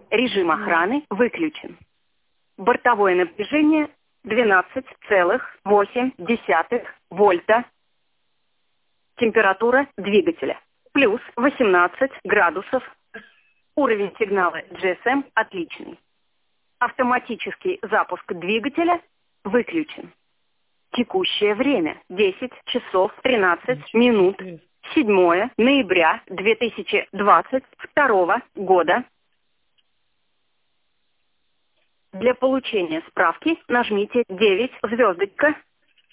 Режим охраны выключен. Бортовое напряжение 12,8 вольта. Температура двигателя плюс 18 градусов. Уровень сигнала GSM отличный. Автоматический запуск двигателя выключен. Текущее время 10 часов 13 минут. 7 ноября 2022 года. Для получения справки нажмите 9 звездочка.